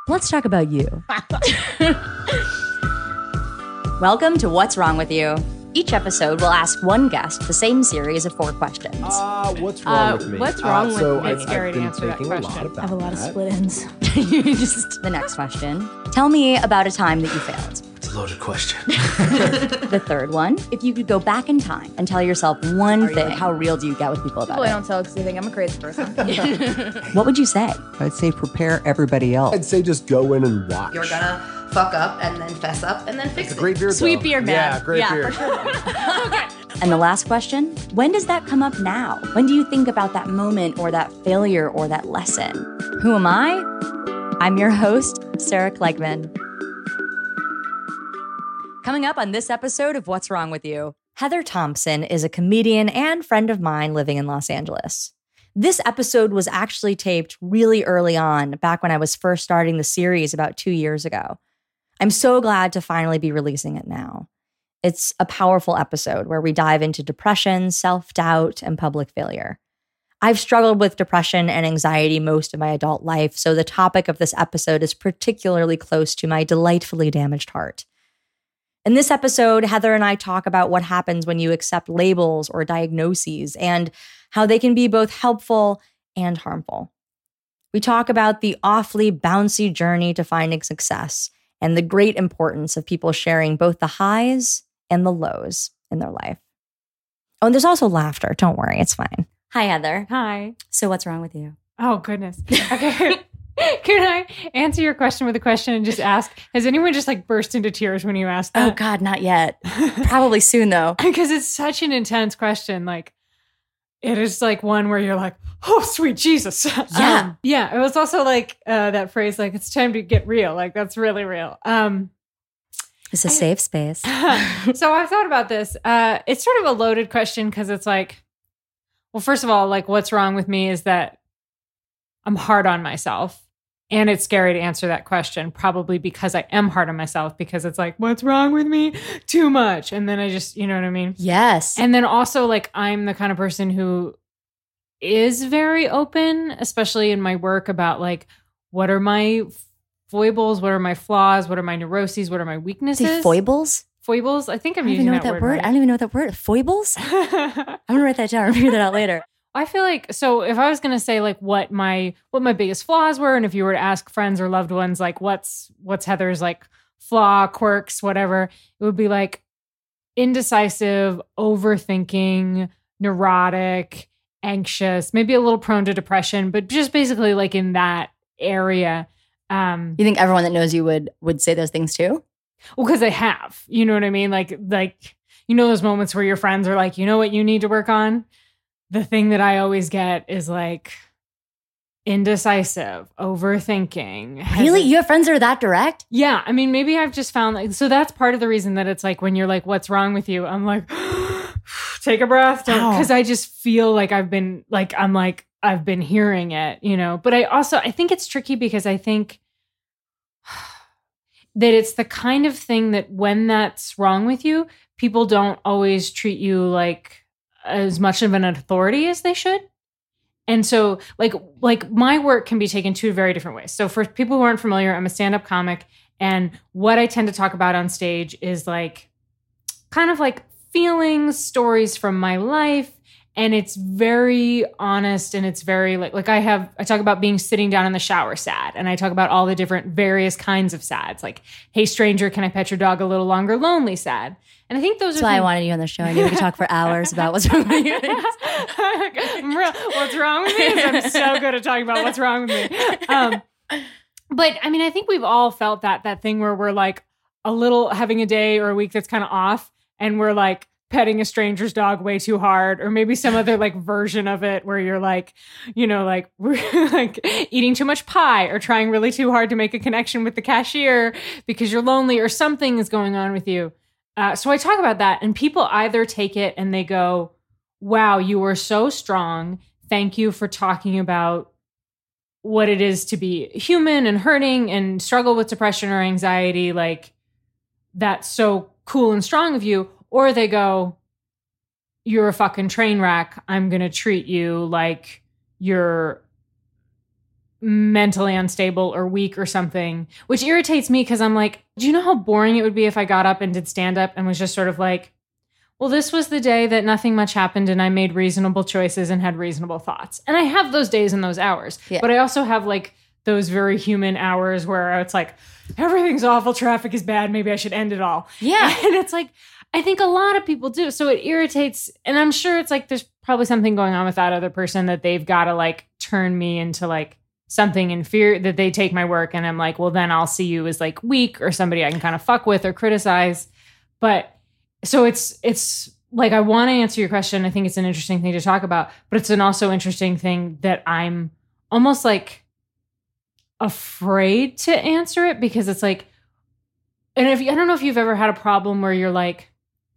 Let's talk about you. Welcome to What's Wrong With You. Each episode will ask one guest the same series of 4 questions. What's wrong with me? What's wrong with me? It's scary to answer that question. I have a lot of split ends. The next question. Tell me about a time that you failed. It's a loaded question. The third one. If you could go back in time and tell yourself one thing. How real do you get with people about People I it? don't tell because they think I'm a crazy person. What would you say? I'd say prepare everybody else. I'd say just go in and watch. You're gonna fuck up and then fess up and then fix It's a it. great beard, Sweet though. beard, man. Yeah, great beard. For sure. And the last question. When does that come up now? When do you think about that moment or that failure or that lesson? Who am I? I'm your host, Sarah Klegman. Coming up on this episode of What's Wrong With You, Heather Thompson is a comedian and friend of mine living in Los Angeles. This episode was actually taped really early on, back when I was first starting the series about 2 years ago. I'm so glad to finally be releasing it now. It's a powerful episode where we dive into depression, self-doubt, and public failure. I've struggled with depression and anxiety most of my adult life, so the topic of this episode is particularly close to my delightfully damaged heart. In this episode, Heather and I talk about what happens when you accept labels or diagnoses and how they can be both helpful and harmful. We talk about the awfully bouncy journey to finding success and the great importance of people sharing both the highs and the lows in their life. Oh, and there's also laughter. Don't worry, it's fine. Hi, Heather. Hi. So what's wrong with you? Oh, goodness. Okay. Can I answer your question with a question and just ask, has anyone just like burst into tears when you asked that? Oh, God, not yet. Probably soon, though. Because it's such an intense question. Like, it is like one where you're like, oh, sweet Jesus. Yeah. Yeah. It was also like that phrase, like, it's time to get real. Like, that's really real. It's a safe space. So I've thought about this. It's sort of a loaded question because it's like, well, first of all, like, what's wrong with me is that I'm hard on myself. And it's scary to answer that question, probably because I am hard on myself, because it's like, what's wrong with me? Too much. And then I just, you know what I mean? Yes. And then also, like, I'm the kind of person who is very open, especially in my work, about like, what are my foibles? What are my flaws? What are my neuroses? What are my weaknesses? Say foibles? Foibles? I think I'm I don't using even know what that word. right. I don't even know what that word. Foibles? I'm gonna write that down. I'll figure that out later. I feel like, so if I was going to say like what my biggest flaws were, and if you were to ask friends or loved ones, like what's Heather's like flaw, quirks, whatever, it would be like indecisive, overthinking, neurotic, anxious, maybe a little prone to depression, but just basically like in that area. You think everyone that knows you would say those things too? Well, because they have, you know what I mean? Like, you know, those moments where your friends are like, you know what you need to work on? The thing that I always get is like indecisive, overthinking. Really? You have friends that are that direct? Yeah. I mean, maybe I've just found like, so that's part of the reason that it's like, when you're like, what's wrong with you? I'm like, take a breath. Because I just feel like I've been hearing it, you know, but I think it's tricky because I think that it's the kind of thing that when that's wrong with you, people don't always treat you like as much of an authority as they should. And so like my work can be taken two very different ways. So for people who aren't familiar, I'm a stand-up comic. And what I tend to talk about on stage is like kind of like feelings, stories from my life. And it's very honest, and it's very like I talk about being sitting down in the shower sad, and I talk about all the different various kinds of sads, like, hey stranger, can I pet your dog a little longer, lonely sad. And I think those That's are why I wanted you on the show. I knew we could talk for hours about what's wrong with you. What's wrong with me is I'm so good at talking about what's wrong with me. But I mean, I think we've all felt that thing where we're like a little having a day or a week that's kind of off, and we're like petting a stranger's dog way too hard, or maybe some other like version of it where you're like, you know, like we're like eating too much pie, or trying really too hard to make a connection with the cashier because you're lonely, or something is going on with you. So I talk about that, and people either take it and they go, wow, you were so strong. Thank you for talking about what it is to be human and hurting and struggle with depression or anxiety. Like, that's so cool and strong of you. Or they go, you're a fucking train wreck. I'm going to treat you like you're mentally unstable or weak or something, which irritates me because I'm like, do you know how boring it would be if I got up and did stand up and was just sort of like, well, this was the day that nothing much happened and I made reasonable choices and had reasonable thoughts. And I have those days and those hours, but I also have like those very human hours where it's like, everything's awful, traffic is bad, maybe I should end it all. Yeah. And it's like, I think a lot of people do. So it irritates, and I'm sure it's like, there's probably something going on with that other person that they've got to like turn me into like something in fear that they take my work. And I'm like, well, then I'll see you as like weak or somebody I can kind of fuck with or criticize. But so it's like, I want to answer your question. I think it's an interesting thing to talk about, but it's an also interesting thing that I'm almost like afraid to answer it because it's like, and I don't know if you've ever had a problem where you're like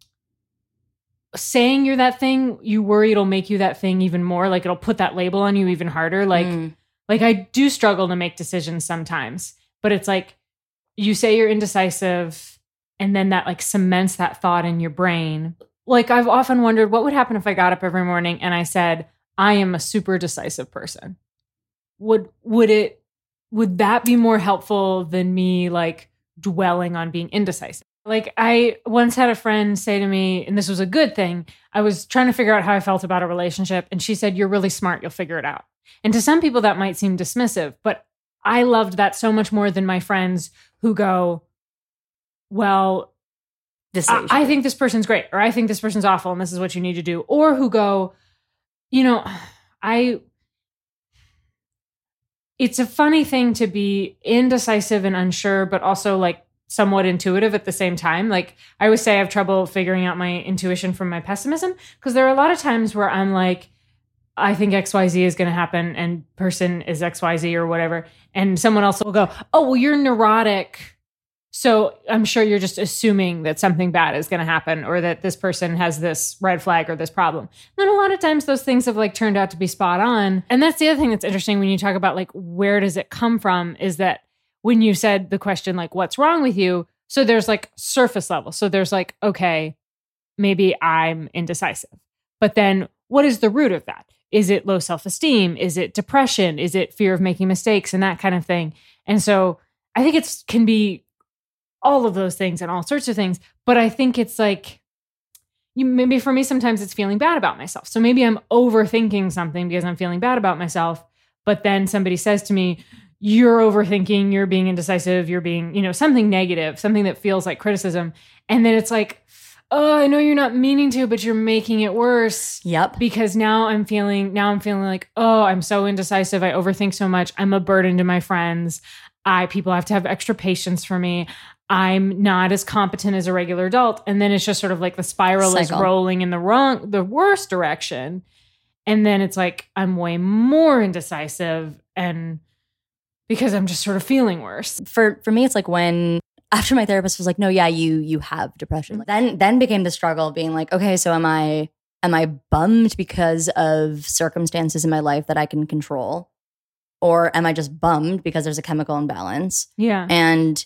saying you're that thing, you worry it'll make you that thing even more, like it'll put that label on you even harder. Like I do struggle to make decisions sometimes, but it's like you say you're indecisive and then that like cements that thought in your brain. Like I've often wondered what would happen if I got up every morning and I said, I am a super decisive person. Would that be more helpful than me like dwelling on being indecisive? Like I once had a friend say to me, and this was a good thing, I was trying to figure out how I felt about a relationship. And she said, you're really smart. You'll figure it out. And to some people that might seem dismissive, but I loved that so much more than my friends who go, well, I think this person's great, or I think this person's awful and this is what you need to do. Or who go, you know, it's a funny thing to be indecisive and unsure, but also like somewhat intuitive at the same time. Like I always say I have trouble figuring out my intuition from my pessimism because there are a lot of times where I'm like, I think XYZ is going to happen and person is XYZ or whatever. And someone else will go, oh, well, you're neurotic. So I'm sure you're just assuming that something bad is going to happen or that this person has this red flag or this problem. And then a lot of times those things have like turned out to be spot on. And that's the other thing that's interesting when you talk about like, where does it come from is that when you said the question, like, what's wrong with you? So there's like surface level. So there's like, okay, maybe I'm indecisive. But then what is the root of that? Is it low self-esteem? Is it depression? Is it fear of making mistakes and that kind of thing? And so I think it can be all of those things and all sorts of things. But I think it's like, maybe for me, sometimes it's feeling bad about myself. So maybe I'm overthinking something because I'm feeling bad about myself. But then somebody says to me, you're overthinking, you're being indecisive, you're being, you know, something negative, something that feels like criticism. And then it's like, oh, I know you're not meaning to, but you're making it worse. Yep. Because now I'm feeling like, oh, I'm so indecisive. I overthink so much. I'm a burden to my friends. People have to have extra patience for me. I'm not as competent as a regular adult. And then it's just sort of like the spiral is rolling in the worst direction. And then it's like, I'm way more indecisive and because I'm just sort of feeling worse. For me, it's like when after my therapist was like, no, yeah, you have depression. Then became the struggle of being like, okay, so am I bummed because of circumstances in my life that I can control? Or am I just bummed because there's a chemical imbalance? Yeah. And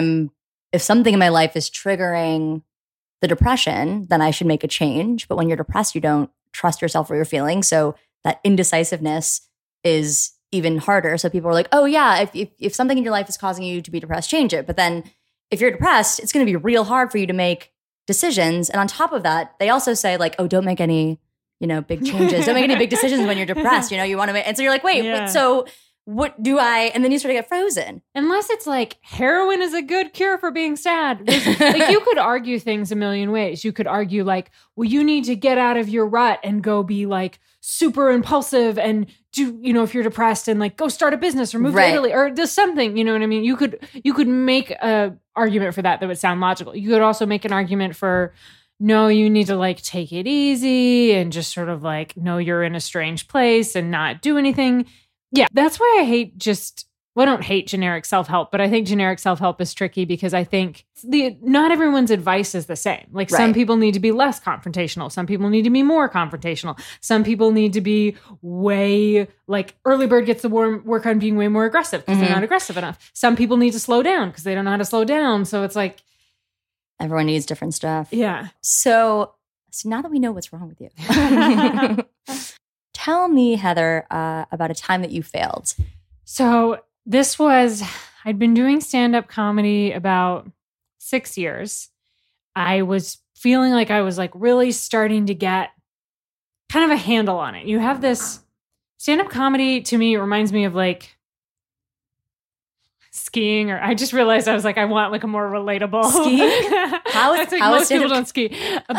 if something in my life is triggering the depression, then I should make a change. But when you're depressed, you don't trust yourself or your feelings. So that indecisiveness is even harder. So people are like, oh yeah, if something in your life is causing you to be depressed, change it. But then if you're depressed, it's going to be real hard for you to make decisions. And on top of that, they also say like, oh, don't make any, big changes. Don't make any big decisions when you're depressed. You want to make, and so you're like, wait, so what do I, and then you sort of get frozen. Unless it's like heroin is a good cure for being sad. Like you could argue things a million ways. You could argue like, well, you need to get out of your rut and go be like super impulsive and do, if you're depressed and like go start a business or move to Italy or do something, you know what I mean? You could make a argument for that would sound logical. You could also make an argument for, no, you need to like take it easy and just sort of like, no, you're in a strange place and not do anything. Yeah, that's why I don't hate generic self-help, but I think generic self-help is tricky because I think not everyone's advice is the same. Like some people need to be less confrontational. Some people need to be more confrontational. Some people need to be way like early bird gets the work on being way more aggressive because they're not aggressive enough. Some people need to slow down because they don't know how to slow down. So it's like everyone needs different stuff. Yeah. So now that we know what's wrong with you. Tell me, Heather, about a time that you failed. So I'd been doing stand-up comedy about 6 years. I was feeling like I was like really starting to get kind of a handle on it. You have this stand-up comedy, to me, it reminds me of like skiing, or I just realized I was like, I want like a more relatable Skiing? How is most people don't ski.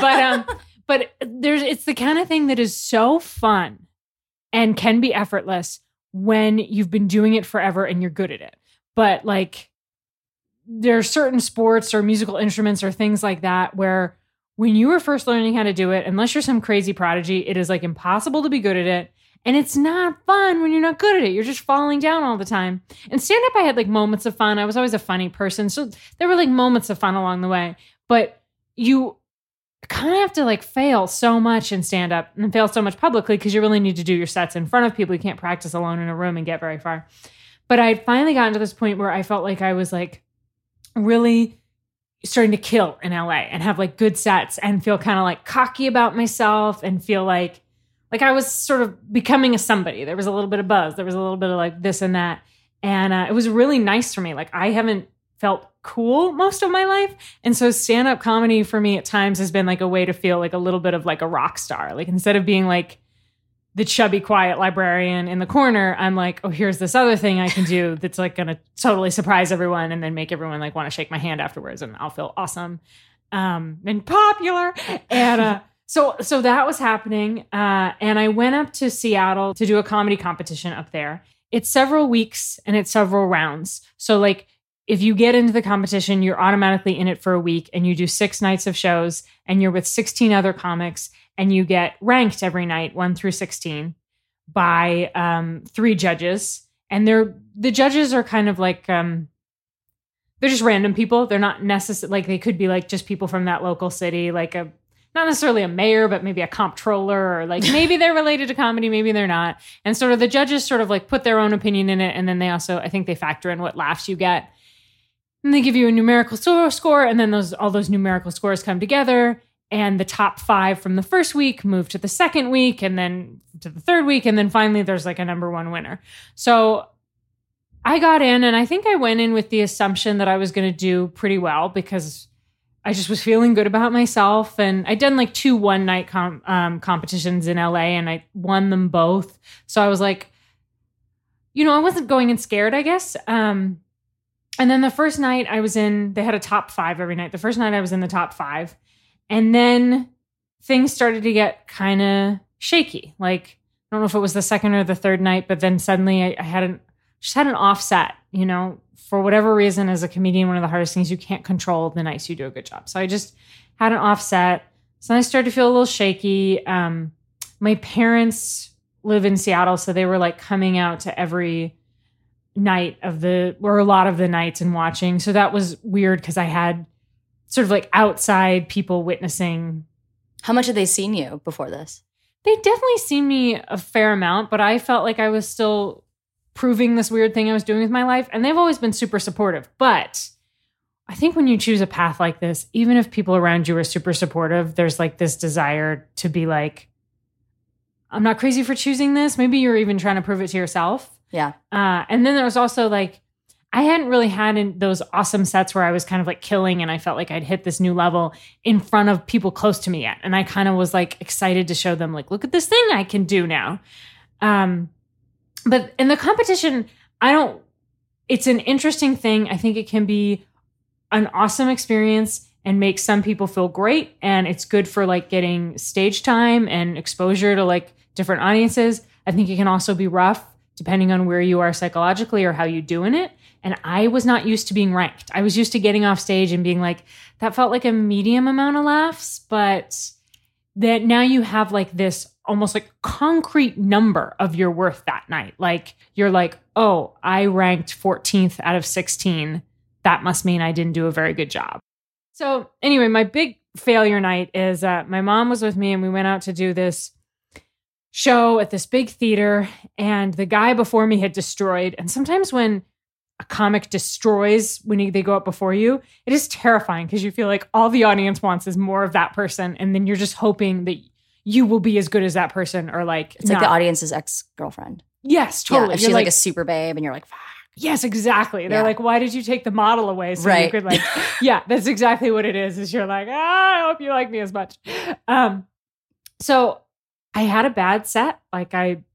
But it's the kind of thing that is so fun and can be effortless when you've been doing it forever and you're good at it. But like there are certain sports or musical instruments or things like that where when you were first learning how to do it, unless you're some crazy prodigy, it is like impossible to be good at it. And it's not fun when you're not good at it. You're just falling down all the time. And stand-up, I had like moments of fun. I was always a funny person. So there were like moments of fun along the way. But you kind of have to like fail so much in stand-up and fail so much publicly because you really need to do your sets in front of people. You can't practice alone in a room and get very far. But I had finally gotten to this point where I felt like I was like really starting to kill in LA and have like good sets and feel kind of like cocky about myself and feel like I was sort of becoming a somebody. There was a little bit of buzz. There was a little bit of like this and that. And it was really nice for me. Like I haven't felt cool most of my life. And so stand-up comedy for me at times has been like a way to feel like a little bit of like a rock star. Like instead of being like the chubby, quiet librarian in the corner, I'm like, oh, here's this other thing I can do that's like going to totally surprise everyone and then make everyone like want to shake my hand afterwards and I'll feel awesome and popular. And so that was happening. And I went up to Seattle to do a comedy competition up there. It's several weeks and it's several rounds. So like if you get into the competition, you're automatically in it for a week and you do 6 nights of shows and you're with 16 other comics and you get ranked every night, 1 through 16, by 3 judges. And the judges are kind of like, they're just random people. They're not necessarily, like they could be like just people from that local city, like not necessarily a mayor, but maybe a comptroller, or like maybe they're related to comedy, maybe they're not. And sort of the judges sort of like put their own opinion in it. And then they also, I think they factor in what laughs you get. And they give you a numerical score, and then all those numerical scores come together, and the top 5 from the first week move to the second week, and then to the third week, and then finally there's like a number 1 winner. So I got in, and I think I went in with the assumption that I was going to do pretty well because I just was feeling good about myself, and I'd done like 2 one-night competitions in LA, and I won them both. So I was like, I wasn't going in scared, I guess. And then the first night I was in, they had a top 5 every night. The first night I was in the top 5. And then things started to get kind of shaky. Like, I don't know if it was the second or the third night, but then suddenly I had an offset, for whatever reason, as a comedian, one of the hardest things, you can't control the nights you do a good job. So I just had an offset. So I started to feel a little shaky. My parents live in Seattle, so they were like coming out to every night or a lot of the nights and watching. So that was weird because I had sort of like outside people witnessing. How much had they seen you before this? They definitely seen me a fair amount, but I felt like I was still proving this weird thing I was doing with my life. And they've always been super supportive. But I think when you choose a path like this, even if people around you are super supportive, there's like this desire to be like, I'm not crazy for choosing this. Maybe you're even trying to prove it to yourself. Yeah. And then there was also like, I hadn't really had those awesome sets where I was kind of like killing and I felt like I'd hit this new level in front of people close to me yet. And I kind of was like excited to show them like, look at this thing I can do now. But in the competition, it's an interesting thing. I think it can be an awesome experience and make some people feel great. And it's good for like getting stage time and exposure to like different audiences. I think it can also be rough depending on where you are psychologically or how you do in it. And I was not used to being ranked. I was used to getting off stage and being like, that felt like a medium amount of laughs, but that now you have like this almost like concrete number of your worth that night. Like you're like, oh, I ranked 14th out of 16. That must mean I didn't do a very good job. So anyway, my big failure night is my mom was with me and we went out to do this show at this big theater, and the guy before me had destroyed. And sometimes when a comic destroys when they go up before you, it is terrifying because you feel like all the audience wants is more of that person. And then you're just hoping that you will be as good as that person, or like it's like the audience's ex-girlfriend. Yes, totally. Yeah, if You're she's like a super babe and you're like, fuck. yes, exactly. They're Yeah. like, why did you take the model away? So you could like, yeah, that's exactly what it is you're like, I hope you like me as much. So I had a bad set. Like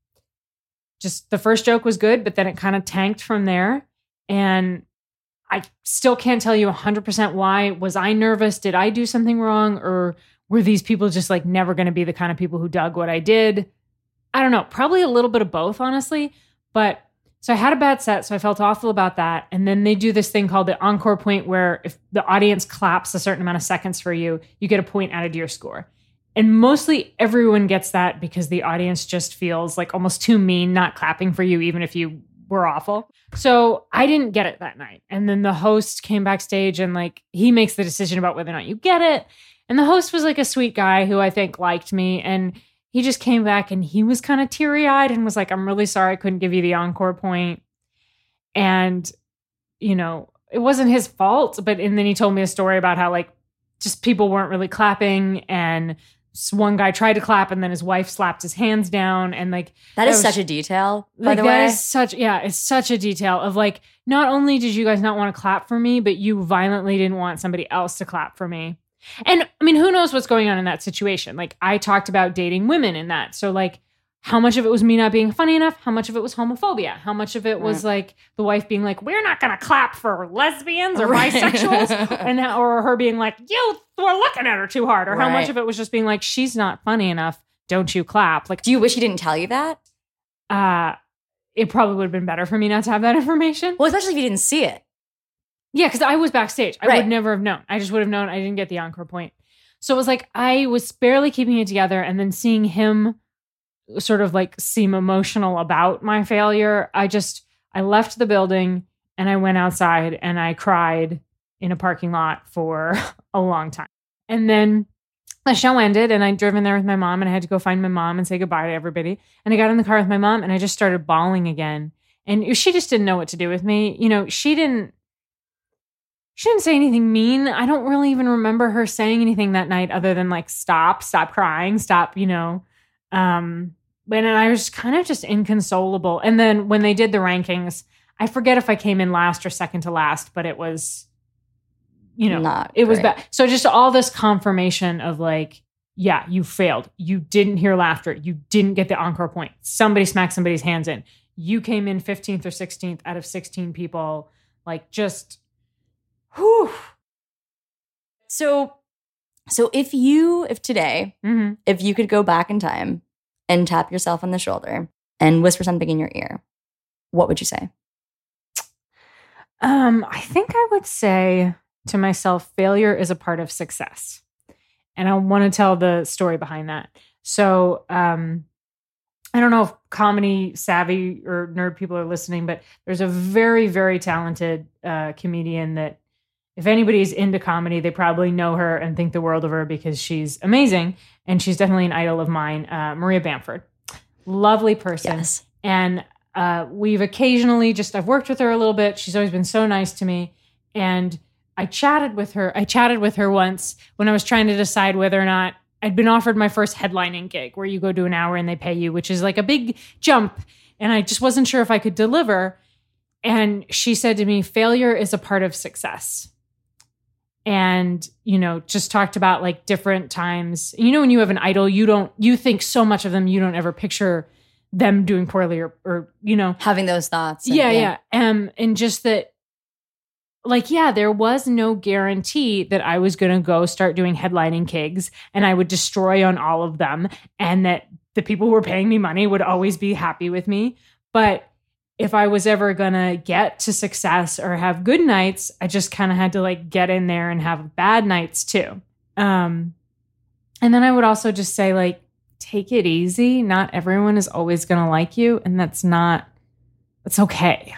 the first joke was good, but then it kind of tanked from there. And I still can't tell you 100% why. Was I nervous? Did I do something wrong? Or were these people just like never going to be the kind of people who dug what I did? I don't know. Probably a little bit of both, honestly. But so I had a bad set, so I felt awful about that. And then they do this thing called the encore point, where if the audience claps a certain amount of seconds for you, you get a point added to your score. And mostly everyone gets that because the audience just feels like almost too mean not clapping for you, even if you were awful. So I didn't get it that night. And then the host came backstage and like he makes the decision about whether or not you get it. And the host was like a sweet guy who I think liked me. And he just came back and he was kind of teary-eyed and was like, I'm really sorry I couldn't give you the encore point. And, you know, it wasn't his fault. But and then he told me a story about how like just people weren't really clapping. And one guy tried to clap and then his wife slapped his hands down. And like that is such a detail, by the that way. is such, yeah, it's such a detail of like, not only did you guys not want to clap for me, but you violently didn't want somebody else to clap for me. And I mean, who knows what's going on in that situation? Like I talked about dating women in that. So like how much of it was me not being funny enough? How much of it was homophobia? How much of it was like the wife being like, we're not going to clap for lesbians or bisexuals? or her being like, you were looking at her too hard. Or how much of it was just being like, she's not funny enough. Don't you clap? Like, do you wish he didn't tell you that? It probably would have been better for me not to have that information. Well, especially if you didn't see it. Yeah, because I was backstage. I would never have known. I just would have known I didn't get the encore point. So it was like I was barely keeping it together, and then seeing him sort of like seem emotional about my failure, I left the building and I went outside and I cried in a parking lot for a long time. And then the show ended and I'd driven there with my mom and I had to go find my mom and say goodbye to everybody. And I got in the car with my mom and I just started bawling again. And she just didn't know what to do with me. You know, she didn't say anything mean. I don't really even remember her saying anything that night other than like, stop crying, stop, you know. But I was kind of just inconsolable. And then when they did the rankings, I forget if I came in last or second to last, but it was, you know, it was bad. So just all this confirmation of like, yeah, you failed. You didn't hear laughter. You didn't get the encore point. Somebody smacked somebody's hands in. You came in 15th or 16th out of 16 people. Like just, whew. So if today, Mm-hmm. if you could go back in time and tap yourself on the shoulder and whisper something in your ear, what would you say? I think I would say to myself, failure is a part of success. And I want to tell the story behind that. So, I don't know if comedy savvy or nerd people are listening, but there's a very, very talented comedian that if anybody's into comedy, they probably know her and think the world of her because she's amazing. And she's definitely an idol of mine, Maria Bamford. Lovely person. Yes. And we've occasionally I've worked with her a little bit. She's always been so nice to me. And I chatted with her once when I was trying to decide whether or not I'd been offered my first headlining gig where you go do an hour and they pay you, which is like a big jump. And I just wasn't sure if I could deliver. And she said to me, failure is a part of success. And, you know, just talked about like different times, you know, when you have an idol, you think so much of them, you don't ever picture them doing poorly or you know, having those thoughts. Yeah. And just that, like, yeah, there was no guarantee that I was going to go start doing headlining gigs and I would destroy on all of them and that the people who were paying me money would always be happy with me. But if I was ever going to get to success or have good nights, I just kind of had to like get in there and have bad nights too. And then I would also just say like, take it easy. Not everyone is always going to like you. And that's okay.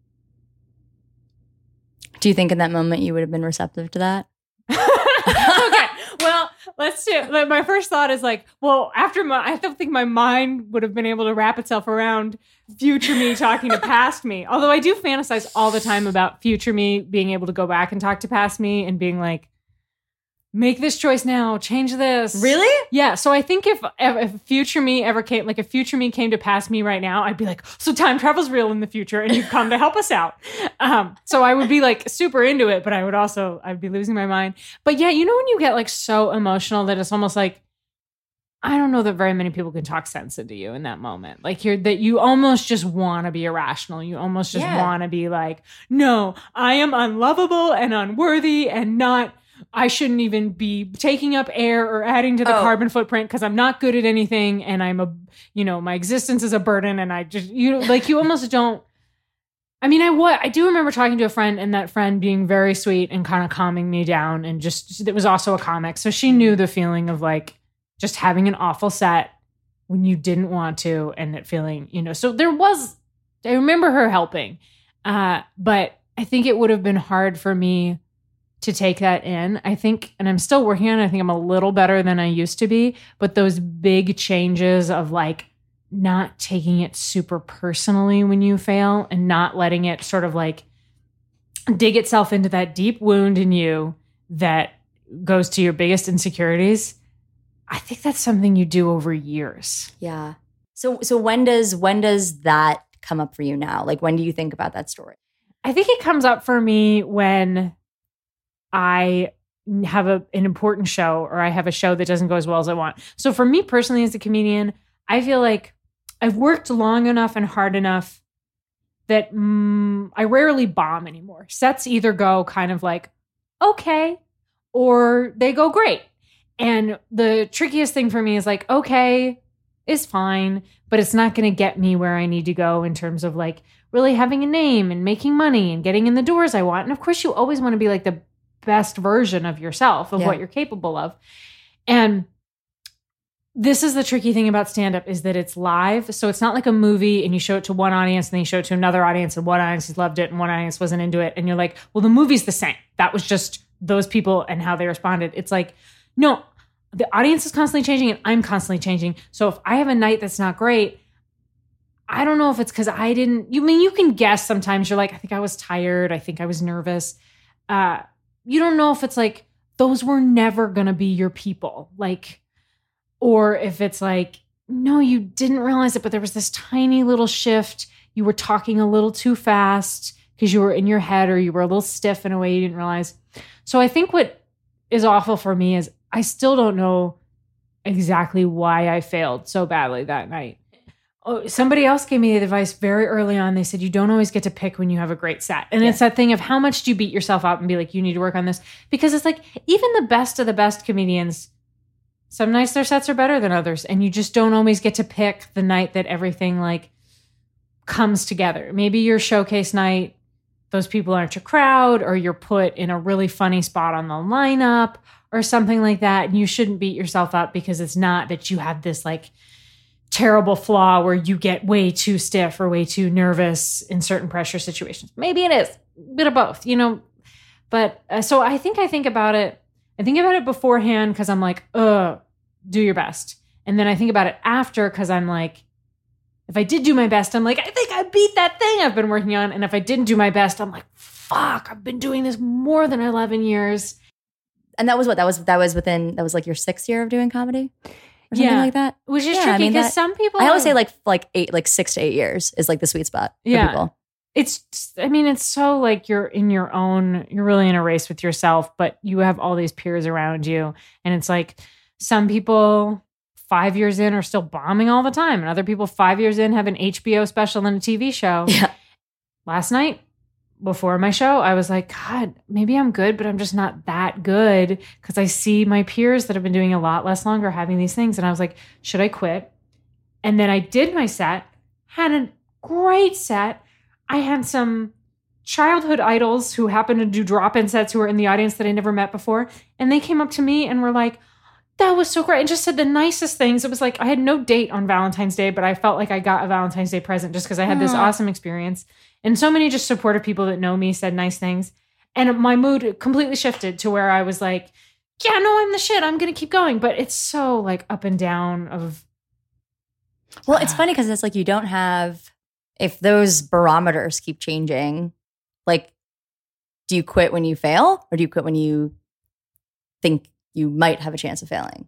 Do you think in that moment you would have been receptive to that? Okay. Well, let's do like, my first thought is like, well, I don't think my mind would have been able to wrap itself around future me talking to past me. Although I do fantasize all the time about future me being able to go back and talk to past me and being like, make this choice now, change this. Really? Yeah. So I think if future me ever came, like if future me came to pass me right now, I'd be like, so time travel's real in the future and you've come to help us out. So I would be like super into it, but I'd be losing my mind. But yeah, you know, when you get like so emotional that it's almost like, I don't know that very many people can talk sense into you in that moment. Like you almost just want to be irrational. You almost just want to be like, no, I am unlovable and unworthy and I shouldn't even be taking up air or adding to the carbon footprint because I'm not good at anything. And my existence is a burden. And you almost don't. I mean, I do remember talking to a friend and that friend being very sweet and kind of calming me down. And just, it was also a comic. So she knew the feeling of like just having an awful set when you didn't want to and it feeling, so I remember her helping. But I think it would have been hard for me to take that in. I think, and I'm still working on it, I think I'm a little better than I used to be, but those big changes of like not taking it super personally when you fail and not letting it sort of like dig itself into that deep wound in you that goes to your biggest insecurities. I think that's something you do over years. Yeah. So when does that come up for you now? Like, when do you think about that story? I think it comes up for me when I have an important show or I have a show that doesn't go as well as I want. So for me personally as a comedian, I feel like I've worked long enough and hard enough that I rarely bomb anymore. Sets either go kind of like, okay, or they go great. And the trickiest thing for me is like, okay is fine, but it's not going to get me where I need to go in terms of like really having a name and making money and getting in the doors I want. And of course you always want to be like the best version of yourself, of what you're capable of. And this is the tricky thing about stand-up is that it's live. So it's not like a movie and you show it to one audience and then you show it to another audience and one audience loved it and one audience wasn't into it. And you're like, well, the movie's the same. That was just those people and how they responded. It's like, no, the audience is constantly changing and I'm constantly changing. So if I have a night that's not great, I don't know if it's because you can guess sometimes. You're like, I think I was tired. I think I was nervous. You don't know if it's like, those were never going to be your people. Like, or if it's like, no, you didn't realize it, but there was this tiny little shift. You were talking a little too fast because you were in your head or you were a little stiff in a way you didn't realize. So I think what is awful for me is I still don't know exactly why I failed so badly that night. Oh, somebody else gave me the advice very early on. They said, you don't always get to pick when you have a great set. And it's that thing of how much do you beat yourself up and be like, you need to work on this? Because it's like, even the best of the best comedians, some nights their sets are better than others. And you just don't always get to pick the night that everything like comes together. Maybe your showcase night, those people aren't your crowd, or you're put in a really funny spot on the lineup or something like that. And you shouldn't beat yourself up because it's not that you have this like terrible flaw where you get way too stiff or way too nervous in certain pressure situations. Maybe it is a bit of both, But so I think about it. I think about it beforehand because I'm like, do your best. And then I think about it after because I'm like, if I did do my best, I'm like, I think I beat that thing I've been working on. And if I didn't do my best, I'm like, fuck, I've been doing this more than 11 years. And that was what? That was like your 6th year of doing comedy? Or something like that? Which is tricky because some people... I always say like 6 to 8 years is like the sweet spot for people. It's so like you're really in a race with yourself, but you have all these peers around you. And it's like some people 5 years in are still bombing all the time. And other people 5 years in have an HBO special and a TV show. Yeah. Last night, before my show, I was like, God, maybe I'm good, but I'm just not that good because I see my peers that have been doing a lot less longer having these things. And I was like, should I quit? And then I did my set, had a great set. I had some childhood idols who happened to do drop-in sets who were in the audience that I never met before. And they came up to me and were like, that was so great. And just said the nicest things. It was like, I had no date on Valentine's Day, but I felt like I got a Valentine's Day present just because I had this awesome experience. And so many just supportive people that know me said nice things. And my mood completely shifted to where I was like, yeah, no, I'm the shit. I'm going to keep going. But it's so like up and down of. Well, it's funny because it's like you don't have, if those barometers keep changing, like, do you quit when you fail or do you quit when you think you might have a chance of failing.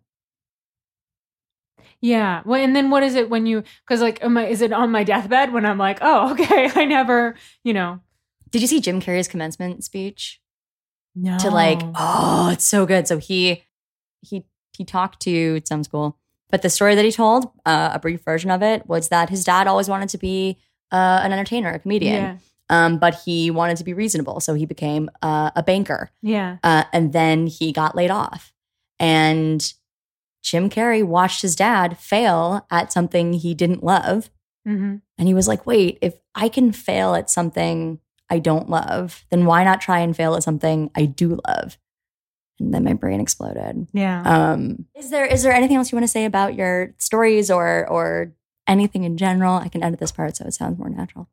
Yeah. Well, and then what is it when you, because like, is it on my deathbed when I'm like, oh, okay, I never, Did you see Jim Carrey's commencement speech? No. To like, oh, it's so good. So he talked to, it sounds cool, but the story that he told, a brief version of it, was that his dad always wanted to be an entertainer, a comedian. Yeah. But he wanted to be reasonable. So he became a banker. Yeah. And then he got laid off. And Jim Carrey watched his dad fail at something he didn't love. Mm-hmm. And he was like, wait, if I can fail at something I don't love, then why not try and fail at something I do love? And then my brain exploded. Yeah. Is there anything else you want to say about your stories or anything in general? I can edit this part so it sounds more natural.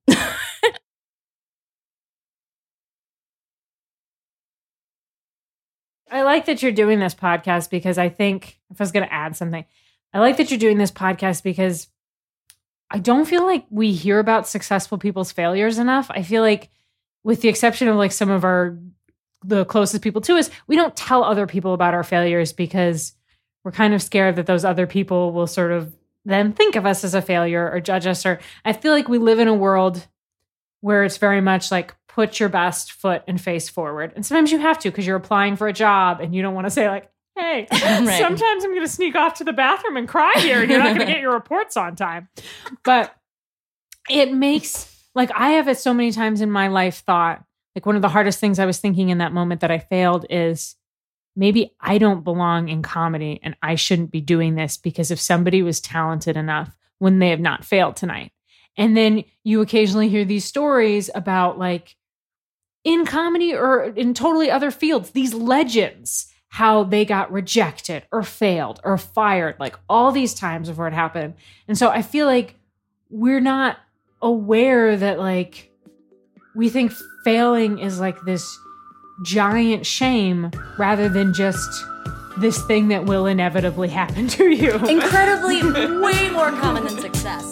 I like that you're doing this podcast because I think, if I was going to add something, I like that you're doing this podcast because I don't feel like we hear about successful people's failures enough. I feel like, with the exception of like some of the closest people to us, we don't tell other people about our failures because we're kind of scared that those other people will sort of then think of us as a failure or judge us. Or I feel like we live in a world where it's very much like, put your best foot and face forward. And sometimes you have to because you're applying for a job and you don't want to say like, hey, Right. Sometimes I'm going to sneak off to the bathroom and cry here and you're not going to get your reports on time. But it makes, like, I have it so many times in my life thought, like, one of the hardest things I was thinking in that moment that I failed is maybe I don't belong in comedy and I shouldn't be doing this because if somebody was talented enough, wouldn't they have not failed tonight? And then you occasionally hear these stories about like, in comedy or in totally other fields, these legends, how they got rejected or failed or fired, like all these times before it happened. And so I feel like we're not aware that like, we think failing is like this giant shame rather than just this thing that will inevitably happen to you. Incredibly, way more common than success.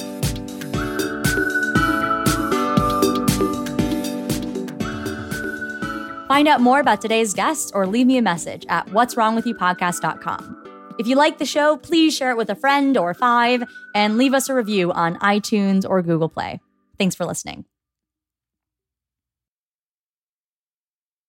Find out more about today's guests or leave me a message at what'swrongwithyoupodcast.com. If you like the show, please share it with a friend or 5 and leave us a review on iTunes or Google Play. Thanks for listening.